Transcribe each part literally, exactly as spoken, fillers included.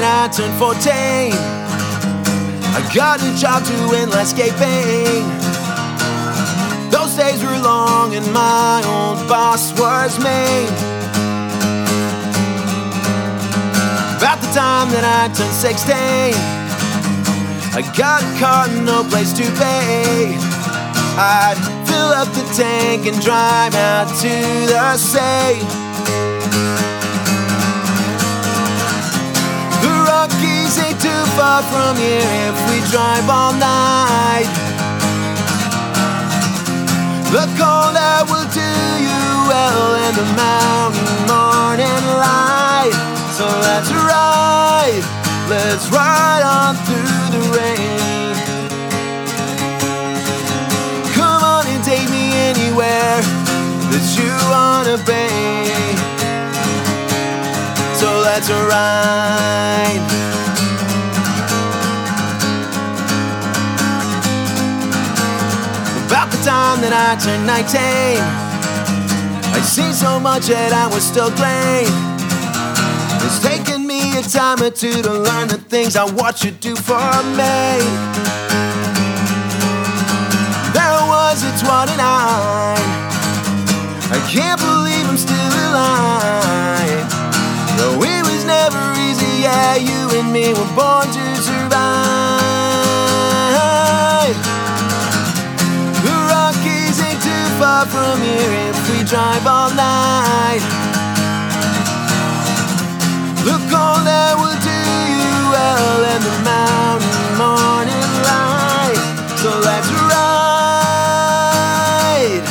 I turned fourteen, I got a job doing landscaping. Those days were long and my old boss was mean. About the time that I turned sixteen, I got a car and no place to pay. I'd fill up the tank and drive out to the sea. The Rockies ain't too far from here if we drive all night. The cold air will do you well and the mountain morning light. So let's ride, let's ride on through the rain. Come on and take me anywhere that you wanna be. So let's ride. About the time that I turned nineteen, I'd seen so much that I was still green. It's taken me a time or two to learn the things I watch you do for me. There was a twenty-nine, I can't believe I'm still alive. Though it was never easy, yeah, you and me were born to survive. The Rockies ain't too far from here if we drive all night. The cold air will do you well and the mountain morning light. So let's ride.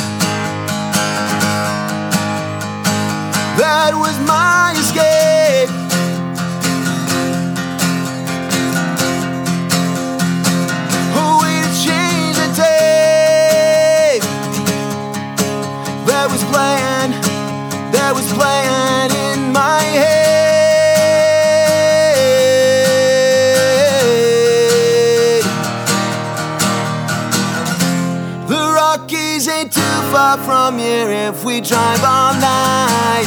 That was my escape. A way to change the tape. That was playing, that was playing in my head. Rockies ain't too far from here if we drive all night.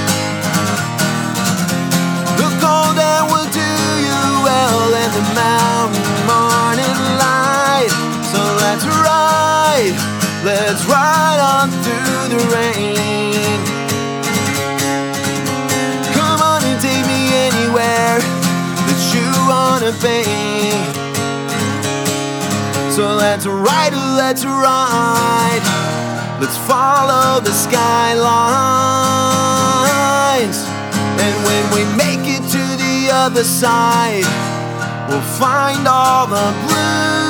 The cold air will do you well and the mountain morning light. So let's ride, let's ride on through the rain. Come on and take me anywhere that you wanna be. So let's ride, let's ride. Let's follow the skylines. And when we make it to the other side, we'll find all the blue